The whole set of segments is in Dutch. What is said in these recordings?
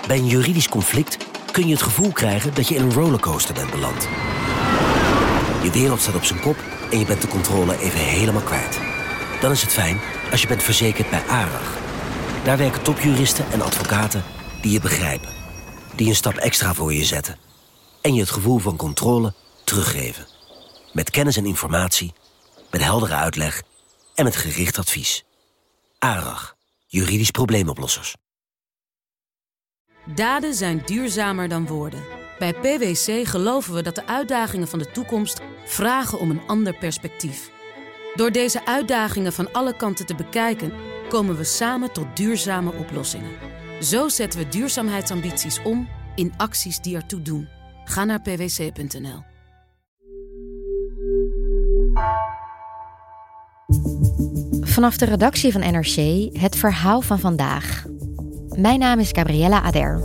Bij een juridisch conflict kun je het gevoel krijgen dat je in een rollercoaster bent beland. Je wereld staat op zijn kop en je bent de controle even helemaal kwijt. Dan is het fijn als je bent verzekerd bij ARAG. Daar werken topjuristen en advocaten die je begrijpen. Die een stap extra voor je zetten. En je het gevoel van controle teruggeven. Met kennis en informatie, met heldere uitleg en met gericht advies. ARAG, juridisch probleemoplossers. Daden zijn duurzamer dan woorden. Bij PwC geloven we dat de uitdagingen van de toekomst vragen om een ander perspectief. Door deze uitdagingen van alle kanten te bekijken, komen we samen tot duurzame oplossingen. Zo zetten we duurzaamheidsambities om in acties die ertoe doen. Ga naar pwc.nl. Vanaf de redactie van NRC het verhaal van vandaag. Mijn naam is Gabriella Ader.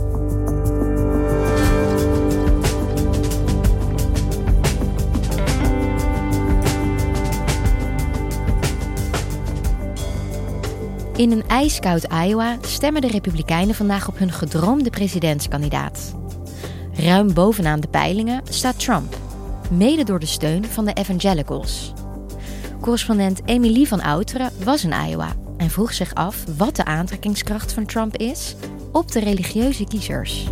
In een ijskoud Iowa stemmen de Republikeinen vandaag op hun gedroomde presidentskandidaat. Ruim bovenaan de peilingen staat Trump, mede door de steun van de evangelicals. Correspondent Emilie van Outeren was in Iowa en vroeg zich af wat de aantrekkingskracht van Trump is op de religieuze kiezers.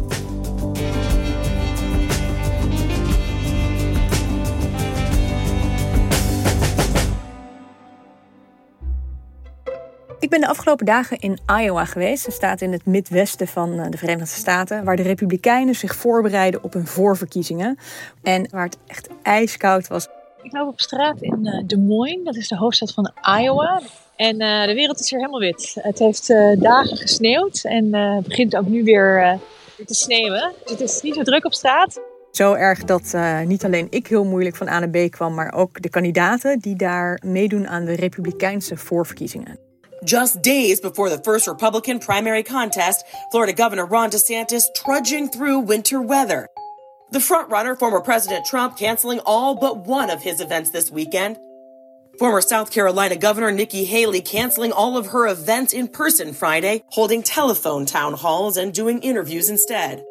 Ik ben de afgelopen dagen in Iowa geweest. Dat staat in het midwesten van de Verenigde Staten, waar de Republikeinen zich voorbereiden op hun voorverkiezingen. En waar het echt ijskoud was. Ik loop op straat in Des Moines, dat is de hoofdstad van Iowa. En de wereld is hier helemaal wit. Het heeft dagen gesneeuwd en het begint ook nu weer te sneeuwen. Dus het is niet zo druk op straat. Zo erg dat niet alleen ik heel moeilijk van A naar B kwam, maar ook de kandidaten die daar meedoen aan de Republikeinse voorverkiezingen. Just days before the first Republican primary contest, Florida Governor Ron DeSantis trudging through winter weather. The frontrunner, former President Trump, canceling all but one of his events this weekend. Former South Carolina Governor Nikki Haley canceling all of her events in person Friday, holding telephone town halls and doing interviews instead.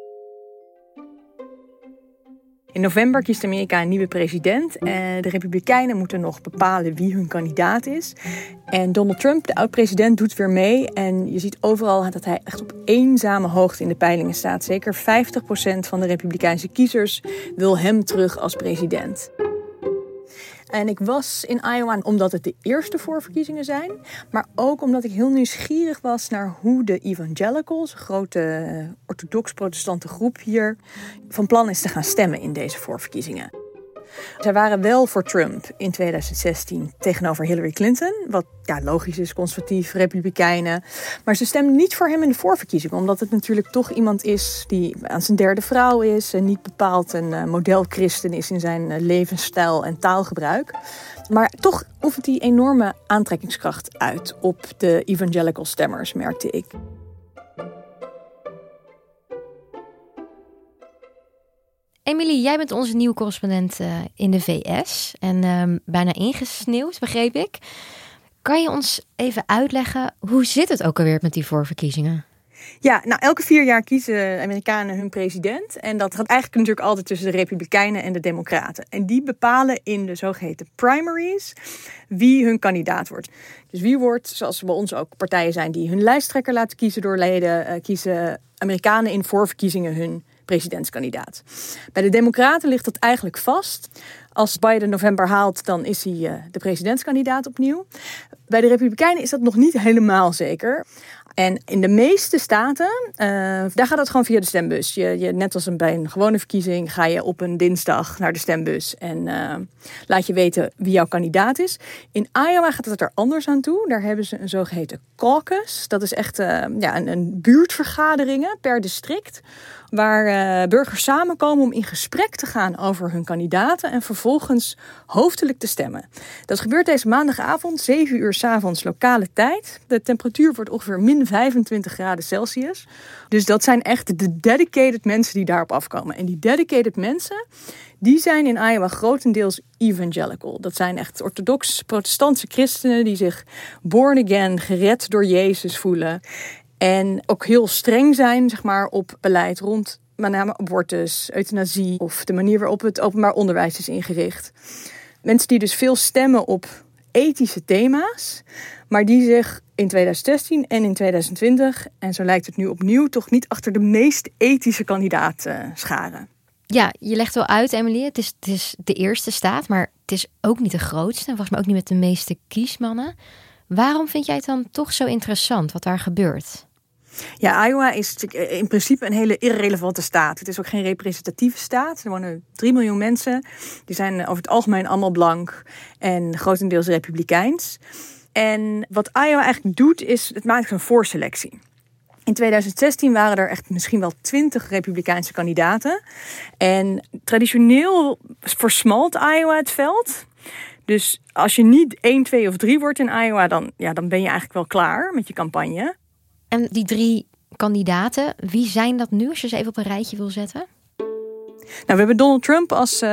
In november kiest Amerika een nieuwe president. De Republikeinen moeten nog bepalen wie hun kandidaat is. En Donald Trump, de oud-president, doet weer mee. En je ziet overal dat hij echt op eenzame hoogte in de peilingen staat. Zeker 50% van de Republikeinse kiezers wil hem terug als president. En ik was in Iowa omdat het de eerste voorverkiezingen zijn. Maar ook omdat ik heel nieuwsgierig was naar hoe de evangelicals, een grote orthodox-protestante groep hier, van plan is te gaan stemmen in deze voorverkiezingen. Zij waren wel voor Trump in 2016 tegenover Hillary Clinton. Wat logisch is, conservatief, republikeinen. Maar ze stemden niet voor hem in de voorverkiezingen. Omdat het natuurlijk toch iemand is die aan zijn derde vrouw is. En niet bepaald een modelchristen is in zijn levensstijl en taalgebruik. Maar toch oefent hij enorme aantrekkingskracht uit op de evangelical stemmers, merkte ik. Emilie, jij bent onze nieuwe correspondent in de VS en bijna ingesneeuwd, begreep ik. Kan je ons even uitleggen, hoe zit het ook alweer met die voorverkiezingen? Ja, elke 4 jaar kiezen Amerikanen hun president. En dat gaat eigenlijk natuurlijk altijd tussen de Republikeinen en de Democraten. En die bepalen in de zogeheten primaries wie hun kandidaat wordt. Dus wie wordt, zoals bij ons ook partijen zijn die hun lijsttrekker laten kiezen door leden, kiezen Amerikanen in voorverkiezingen hun presidentskandidaat. Bij de Democraten ligt dat eigenlijk vast. Als Biden november haalt, dan is hij de presidentskandidaat opnieuw. Bij de Republikeinen is dat nog niet helemaal zeker. En in de meeste staten, daar gaat het gewoon via de stembus. Net als bij een gewone verkiezing ga je op een dinsdag naar de stembus en laat je weten wie jouw kandidaat is. In Iowa gaat het er anders aan toe. Daar hebben ze een zogeheten caucus. Dat is echt een buurtvergaderingen per district, waar burgers samenkomen om in gesprek te gaan over hun kandidaten en vervolgens hoofdelijk te stemmen. Dat gebeurt deze maandagavond, 7 uur 's avonds lokale tijd. De temperatuur wordt ongeveer min 25 graden Celsius. Dus dat zijn echt de dedicated mensen die daarop afkomen. En die dedicated mensen, die zijn in Iowa grotendeels evangelical. Dat zijn echt orthodox protestantse christenen die zich born again, gered door Jezus voelen. En ook heel streng zijn, zeg maar, op beleid rond met name abortus, euthanasie of de manier waarop het openbaar onderwijs is ingericht. Mensen die dus veel stemmen op ethische thema's, maar die zich in 2016 en in 2020, en zo lijkt het nu opnieuw, toch niet achter de meest ethische kandidaat scharen. Ja, je legt wel uit, Emily. Het is de eerste staat, maar het is ook niet de grootste. En volgens mij ook niet met de meeste kiesmannen. Waarom vind jij het dan toch zo interessant wat daar gebeurt? Ja, Iowa is in principe een hele irrelevante staat. Het is ook geen representatieve staat. Er wonen 3 miljoen mensen. Die zijn over het algemeen allemaal blank en grotendeels republikeins. En wat Iowa eigenlijk doet, is het maakt een voorselectie. In 2016 waren er echt misschien wel 20 republikeinse kandidaten. En traditioneel versmalt Iowa het veld. Dus als je niet 1, 2 of 3 wordt in Iowa, dan ben je eigenlijk wel klaar met je campagne. En die 3 kandidaten, wie zijn dat nu als je ze even op een rijtje wil zetten? Nou, we hebben Donald Trump als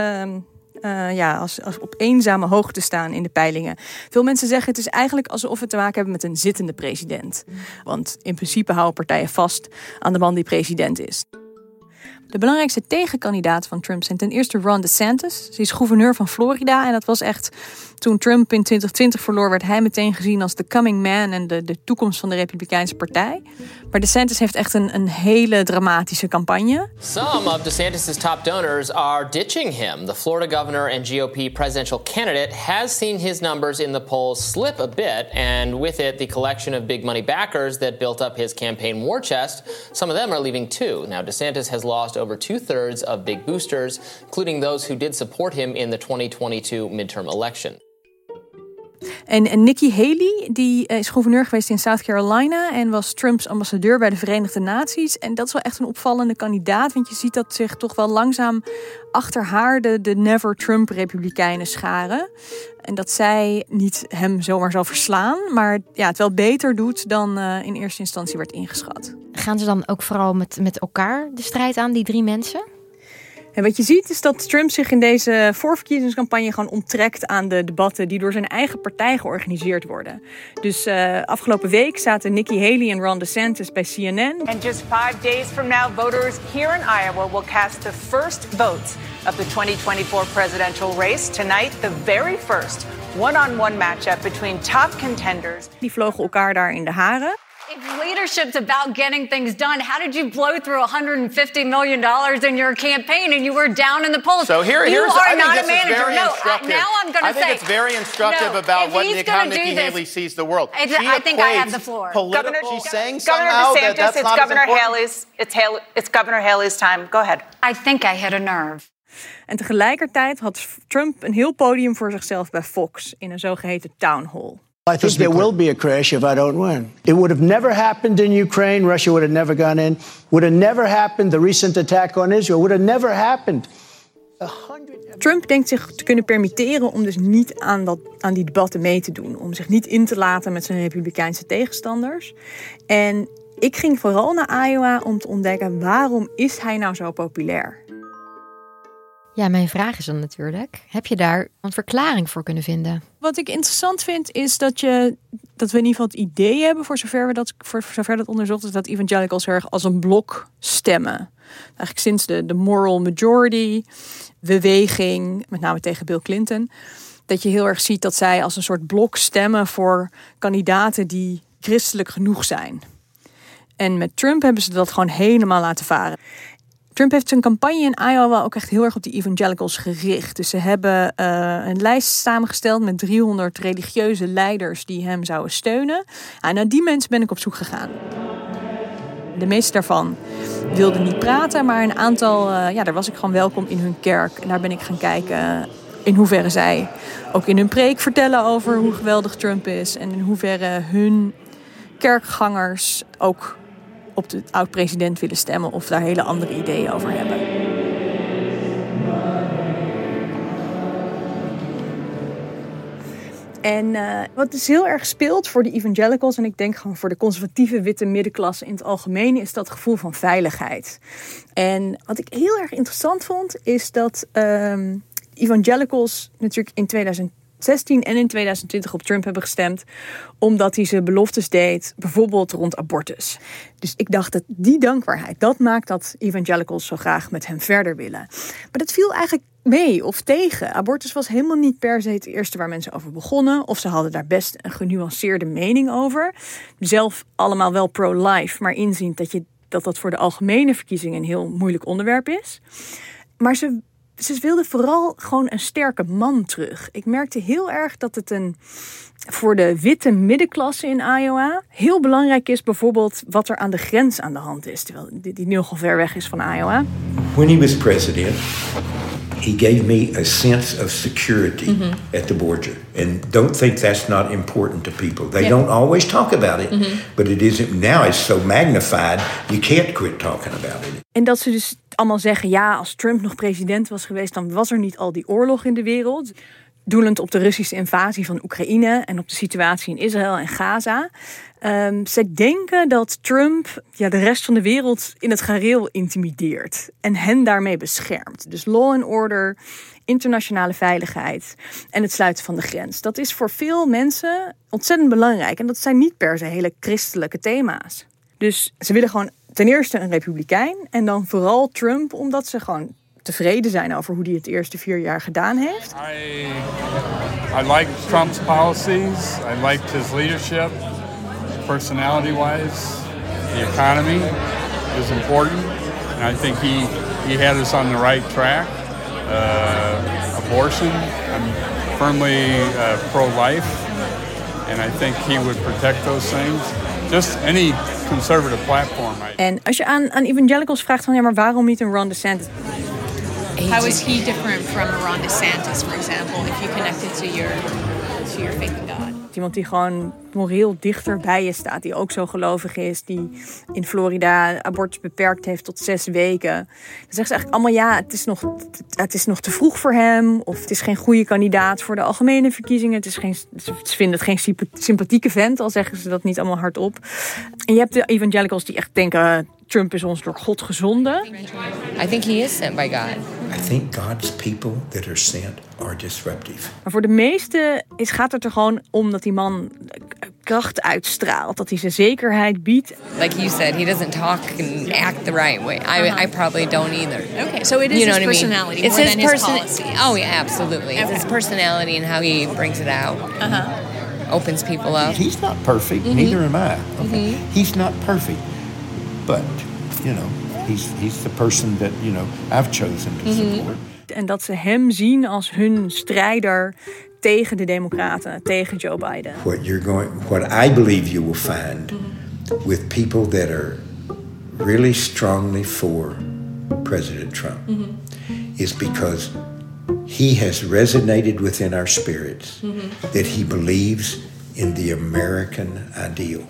op eenzame hoogte staan in de peilingen. Veel mensen zeggen het is eigenlijk alsof we te maken hebben met een zittende president. Want in principe houden partijen vast aan de man die president is. De belangrijkste tegenkandidaat van Trump zijn ten eerste Ron DeSantis. Hij is gouverneur van Florida en dat was echt, toen Trump in 2020 verloor, werd hij meteen gezien als de coming man en de toekomst van de Republikeinse partij. Maar DeSantis heeft echt een hele dramatische campagne. Some of DeSantis' top donors are ditching him. The Florida governor and GOP presidential candidate has seen his numbers in the polls slip a bit, and with it the collection of big money backers that built up his campaign war chest. Some of them are leaving too. Now DeSantis has lost over 2/3 of big boosters, including those who did support him in the 2022 midterm election. En Nikki Haley, die is gouverneur geweest in South Carolina en was Trumps ambassadeur bij de Verenigde Naties. En dat is wel echt een opvallende kandidaat, want je ziet dat zich toch wel langzaam achter haar de Never Trump-republikeinen scharen. En dat zij niet hem zomaar zal verslaan, maar het wel beter doet dan in eerste instantie werd ingeschat. Gaan ze dan ook vooral met elkaar de strijd aan, die 3 mensen? En wat je ziet is dat Trump zich in deze voorverkiezingscampagne gewoon onttrekt aan de debatten die door zijn eigen partij georganiseerd worden. Dus afgelopen week zaten Nikki Haley en Ron DeSantis bij CNN. And just 5 days from now, voters here in Iowa will cast the first votes of the 2024 presidential race. Tonight, the very first one-on-one matchup between top contenders. Die vlogen elkaar daar in de haren. If leadership's about getting things done, how did you blow through $150 million in your campaign and you were down in the polls? So here's you are not a manager. Very instructive. Now I'm going to say. I think it's very instructive about how Nikki Haley sees the world. I think I have the floor. She's saying somehow DeSantis, that's it's not Governor as Haley's. It's Governor Haley's time. Go ahead. I think I hit a nerve. En tegelijkertijd had Trump een heel podium voor zichzelf bij Fox in een zogeheten town hall. I think there will be a crash if I don't win. It would have never happened in Ukraine. Russia would have never gone in. Would have never happened. The recent attack on Israel would have never happened. Trump denkt zich te kunnen permitteren om dus niet aan die debatten mee te doen. Om zich niet in te laten met zijn republikeinse tegenstanders. En ik ging vooral naar Iowa om te ontdekken, waarom is hij nou zo populair? Ja, mijn vraag is dan natuurlijk, heb je daar een verklaring voor kunnen vinden? Wat ik interessant vind is dat we in ieder geval het idee hebben, voor zover dat onderzocht is, dat evangelicals erg als een blok stemmen. Eigenlijk sinds de moral majority beweging, met name tegen Bill Clinton, dat je heel erg ziet dat zij als een soort blok stemmen voor kandidaten die christelijk genoeg zijn. En met Trump hebben ze dat gewoon helemaal laten varen. Trump heeft zijn campagne in Iowa ook echt heel erg op die evangelicals gericht. Dus ze hebben een lijst samengesteld met 300 religieuze leiders die hem zouden steunen. En naar die mensen ben ik op zoek gegaan. De meeste daarvan wilden niet praten, maar een aantal, daar was ik gewoon welkom in hun kerk. En daar ben ik gaan kijken in hoeverre zij ook in hun preek vertellen over hoe geweldig Trump is. En in hoeverre hun kerkgangers ook op de oud-president willen stemmen of daar hele andere ideeën over hebben. En wat dus heel erg speelt voor de evangelicals, en ik denk gewoon voor de conservatieve witte middenklasse in het algemeen, is dat gevoel van veiligheid. En wat ik heel erg interessant vond, is dat evangelicals natuurlijk in 2020 2016 en in 2020 op Trump hebben gestemd, omdat hij zijn beloftes deed, bijvoorbeeld rond abortus. Dus ik dacht dat die dankbaarheid, dat maakt dat evangelicals zo graag met hem verder willen. Maar dat viel eigenlijk mee of tegen. Abortus was helemaal niet per se het eerste waar mensen over begonnen, of ze hadden daar best een genuanceerde mening over. Zelf allemaal wel pro-life, maar inziend dat voor de algemene verkiezingen een heel moeilijk onderwerp is. Maar ze wilden vooral gewoon een sterke man terug. Ik merkte heel erg dat het voor de witte middenklasse in Iowa heel belangrijk is, bijvoorbeeld wat er aan de grens aan de hand is, terwijl die nogal ver weg is van Iowa. When he was president, he gave me a sense of security at the border. And don't think that's not important to people. They don't always talk about it, but it isn't. Now it's so magnified, you can't quit talking about it. En dat ze dus allemaal zeggen, ja, als Trump nog president was geweest, dan was er niet al die oorlog in de wereld. Doelend op de Russische invasie van Oekraïne en op de situatie in Israël en Gaza. Zij denken dat Trump de rest van de wereld in het gareel intimideert en hen daarmee beschermt. Dus law and order, internationale veiligheid en het sluiten van de grens. Dat is voor veel mensen ontzettend belangrijk. En dat zijn niet per se hele christelijke thema's. Dus ze willen gewoon ten eerste een republikein en dan vooral Trump, omdat ze gewoon tevreden zijn over hoe hij het eerste 4 jaar gedaan heeft. I like Trump's policies. I liked his leadership. Personality-wise, the economy is important. And I think he had us on the right track. Abortion, I'm firmly pro-life. And I think he would protect those things. Just any conservative platform. En als je aan evangelicals vraagt van, ja, maar waarom niet een Ron DeSantis? How is he different from Ron DeSantis, for example, if you connect it to your faith in God? Iemand die gewoon moreel dichter bij je staat, die ook zo gelovig is, die in Florida abortus beperkt heeft tot 6 weken. Dan zeggen ze eigenlijk allemaal, ja, het is nog te vroeg voor hem, of het is geen goede kandidaat voor de algemene verkiezingen. Ze vinden het geen sympathieke vent, al zeggen ze dat niet allemaal hardop. En je hebt de evangelicals die echt denken, Trump is ons door God gezonden. I think he is sent by God. I think God's people that are sent are disruptive. Maar voor de meesten gaat het er gewoon om dat die man kracht uitstraalt, dat hij zijn zekerheid biedt. Like you said, he doesn't talk and act the right way. I probably don't either. Okay, so it is his personality more than his policies. Oh yeah, absolutely. Okay. It's his personality and how he brings it out. Opens people up. He's not perfect, neither am I. Okay? He's not perfect. But, he's the person that, I've chosen to support. En dat ze hem zien als hun strijder tegen de Democraten, tegen Joe Biden. What I believe you will find with people that are really strongly for President Trump is because he has resonated within our spirits that he believes in the American ideal.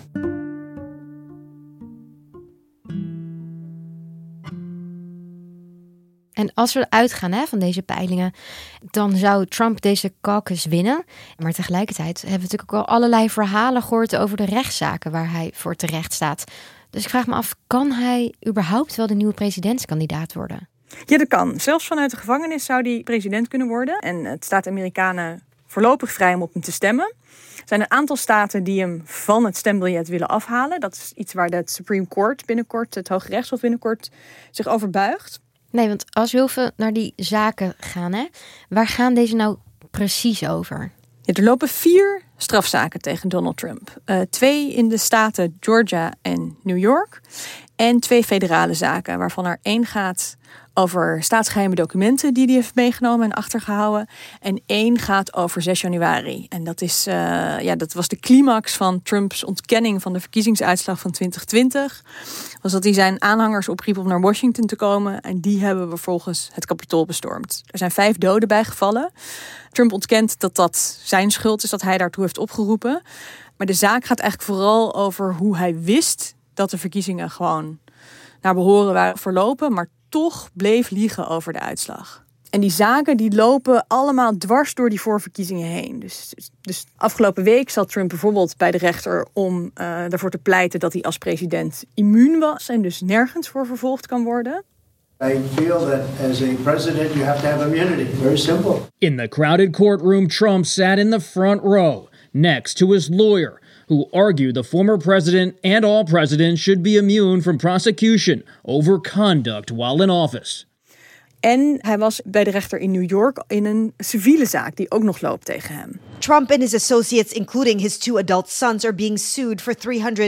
En als we uitgaan van deze peilingen, dan zou Trump deze caucus winnen. Maar tegelijkertijd hebben we natuurlijk ook wel allerlei verhalen gehoord over de rechtszaken waar hij voor terecht staat. Dus ik vraag me af, kan hij überhaupt wel de nieuwe presidentskandidaat worden? Ja, dat kan. Zelfs vanuit de gevangenis zou hij president kunnen worden. En het staat Amerikanen voorlopig vrij om op hem te stemmen. Er zijn een aantal staten die hem van het stembiljet willen afhalen. Dat is iets waar de Supreme Court binnenkort, het Hoge Rechtshof binnenkort, zich over buigt. Nee, want als we heel veel naar die zaken gaan, waar gaan deze nou precies over? Ja, er lopen 4 strafzaken tegen Donald Trump. 2 in de staten Georgia en New York. En 2 federale zaken, waarvan er 1 gaat over staatsgeheime documenten die hij heeft meegenomen en achtergehouden. En 1 gaat over 6 januari. En dat was de climax van Trumps ontkenning van de verkiezingsuitslag van 2020. Was dat hij zijn aanhangers opriep om naar Washington te komen. En die hebben vervolgens het Capitool bestormd. Er zijn 5 doden bijgevallen. Trump ontkent dat dat zijn schuld is, dat hij daartoe heeft opgeroepen. Maar de zaak gaat eigenlijk vooral over hoe hij wist dat de verkiezingen gewoon naar behoren waren verlopen, maar toch bleef liegen over de uitslag. En die zaken die lopen allemaal dwars door die voorverkiezingen heen. Dus afgelopen week zat Trump bijvoorbeeld bij de rechter om ervoor te pleiten dat hij als president immuun was en dus nergens voor vervolgd kan worden. I feel that as a president you have to have immunity. Very simple. In the crowded courtroom, Trump sat in the front row, next to his lawyer, who argued the former president and all presidents should be immune from prosecution over conduct while in office. En hij was bij de rechter in New York in een civiele zaak die ook nog loopt tegen hem. Trump and his associates, including his 2 adult sons, are being sued for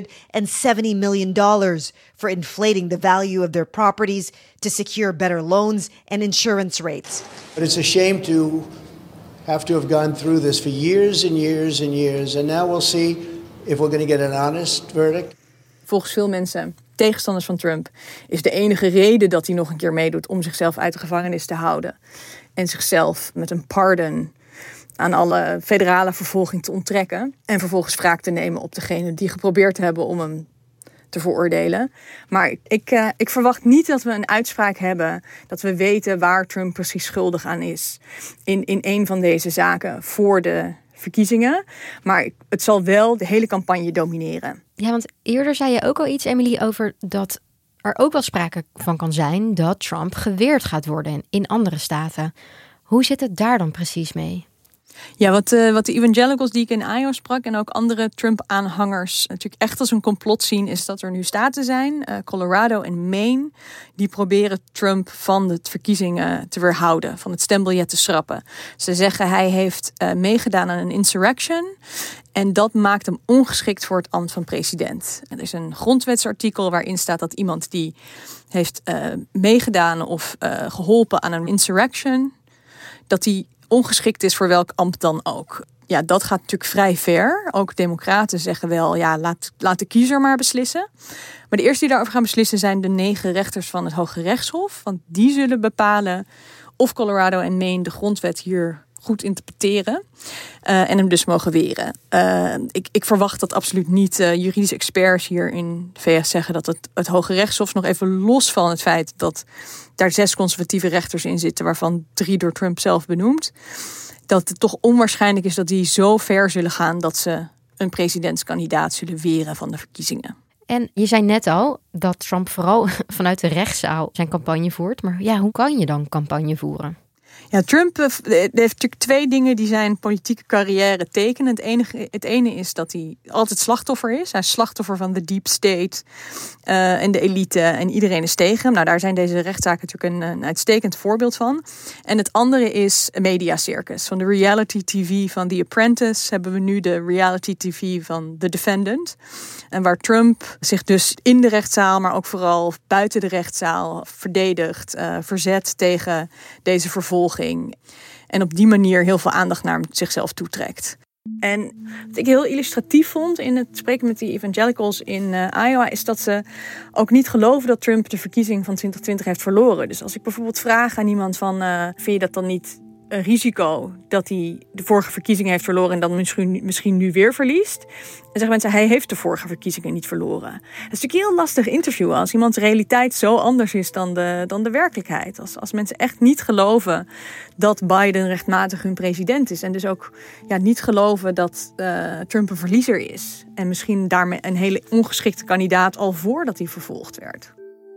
$370 million for inflating the value of their properties to secure better loans and insurance rates. But it's a shame to have gone through this for years and years and years. And now we'll see if we're going to get an honest verdict. Volgens veel mensen, tegenstanders van Trump, is de enige reden dat hij nog een keer meedoet om zichzelf uit de gevangenis te houden. En zichzelf met een pardon aan alle federale vervolging te onttrekken. En vervolgens wraak te nemen op degene die geprobeerd hebben om hem te veroordelen. Maar ik verwacht niet dat we een uitspraak hebben, dat we weten waar Trump precies schuldig aan is in een van deze zaken voor de verkiezingen. Maar het zal wel de hele campagne domineren. Ja, want eerder zei je ook al iets, Emily, over dat er ook wel sprake van kan zijn dat Trump geweerd gaat worden in andere staten. Hoe zit het daar dan precies mee? Ja, wat de evangelicals die ik in Iowa sprak en ook andere Trump-aanhangers natuurlijk echt als een complot zien, is dat er nu staten zijn, Colorado en Maine, die proberen Trump van de verkiezingen te weerhouden, van het stembiljet te schrappen. Ze zeggen hij heeft meegedaan aan een insurrection en dat maakt hem ongeschikt voor het ambt van president. Er is een grondwetsartikel waarin staat dat iemand die heeft meegedaan of geholpen aan een insurrection, dat die ongeschikt is voor welk ambt dan ook. Ja, dat gaat natuurlijk vrij ver. Ook democraten zeggen wel, ja, laat de kiezer maar beslissen. Maar de eerste die daarover gaan beslissen zijn de 9 rechters van het Hoge Rechtshof. Want die zullen bepalen of Colorado en Maine de grondwet hier goed interpreteren. En hem dus mogen weren. Ik verwacht dat absoluut niet. Juridische experts hier in de VS zeggen dat het Hoge Rechtshof, nog even los van het feit dat daar 6 conservatieve rechters in zitten, waarvan 3 door Trump zelf benoemd, dat het toch onwaarschijnlijk is dat die zo ver zullen gaan dat ze een presidentskandidaat zullen weren van de verkiezingen. En je zei net al dat Trump vooral vanuit de rechtszaal zijn campagne voert. Maar ja, hoe kan je dan campagne voeren? Ja, Trump heeft natuurlijk 2 dingen die zijn politieke carrière tekenen. Het ene is dat hij altijd slachtoffer is. Hij is slachtoffer van de deep state en de elite en iedereen is tegen hem. Nou, daar zijn deze rechtszaken natuurlijk een uitstekend voorbeeld van. En het andere is een mediacircus. Van de reality TV van The Apprentice hebben we nu de reality TV van The Defendant. En waar Trump zich dus in de rechtszaal, maar ook vooral buiten de rechtszaal verdedigt, verzet tegen deze vervolging. En op die manier heel veel aandacht naar zichzelf toetrekt. En wat ik heel illustratief vond in het spreken met die evangelicals in Iowa, is dat ze ook niet geloven dat Trump de verkiezing van 2020 heeft verloren. Dus als ik bijvoorbeeld vraag aan iemand van, vind je dat dan niet een risico dat hij de vorige verkiezingen heeft verloren en dan misschien nu weer verliest? En zeggen mensen, hij heeft de vorige verkiezingen niet verloren. Dat is natuurlijk een heel lastig interview als iemands realiteit zo anders is dan de werkelijkheid. Als mensen echt niet geloven dat Biden rechtmatig hun president is en dus ook niet geloven dat Trump een verliezer is. En misschien daarmee een hele ongeschikte kandidaat al voordat hij vervolgd werd.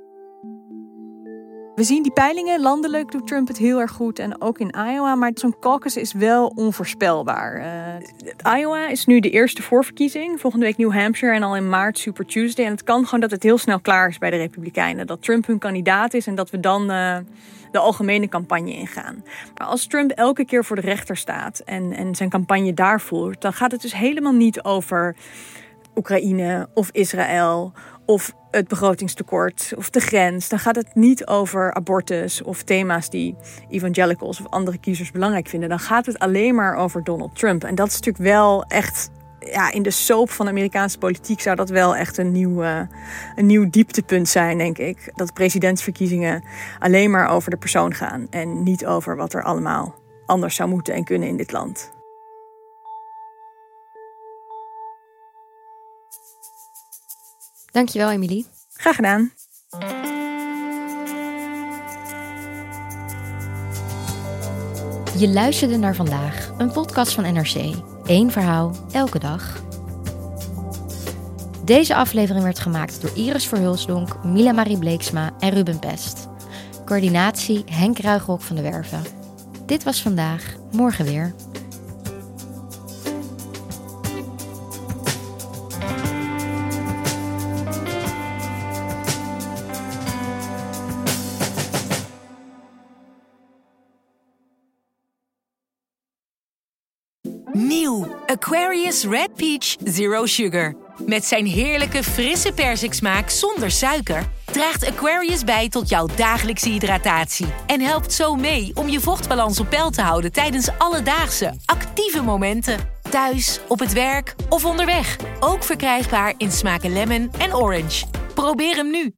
We zien die peilingen, landelijk doet Trump het heel erg goed en ook in Iowa. Maar zo'n caucus is wel onvoorspelbaar. Iowa is nu de eerste voorverkiezing. Volgende week New Hampshire en al in maart Super Tuesday. En het kan gewoon dat het heel snel klaar is bij de Republikeinen. Dat Trump hun kandidaat is en dat we dan de algemene campagne ingaan. Maar als Trump elke keer voor de rechter staat en zijn campagne daar voert, dan gaat het dus helemaal niet over Oekraïne of Israël of het begrotingstekort of de grens. Dan gaat het niet over abortus of thema's die evangelicals of andere kiezers belangrijk vinden. Dan gaat het alleen maar over Donald Trump. En dat is natuurlijk wel echt, in de soap van de Amerikaanse politiek zou dat wel echt een nieuw dieptepunt zijn, denk ik. Dat presidentsverkiezingen alleen maar over de persoon gaan en niet over wat er allemaal anders zou moeten en kunnen in dit land. Dankjewel, Emily. Graag gedaan. Je luisterde naar Vandaag, een podcast van NRC. 1 verhaal, elke dag. Deze aflevering werd gemaakt door Iris Verhulsdonk, Mila Marie Bleeksma en Ruben Pest. Coördinatie Henk Ruigrok van de Werven. Dit was Vandaag, morgen weer. Nieuw Aquarius Red Peach Zero Sugar. Met zijn heerlijke frisse persiksmaak zonder suiker draagt Aquarius bij tot jouw dagelijkse hydratatie. En helpt zo mee om je vochtbalans op peil te houden tijdens alledaagse, actieve momenten. Thuis, op het werk of onderweg. Ook verkrijgbaar in smaken lemon en orange. Probeer hem nu.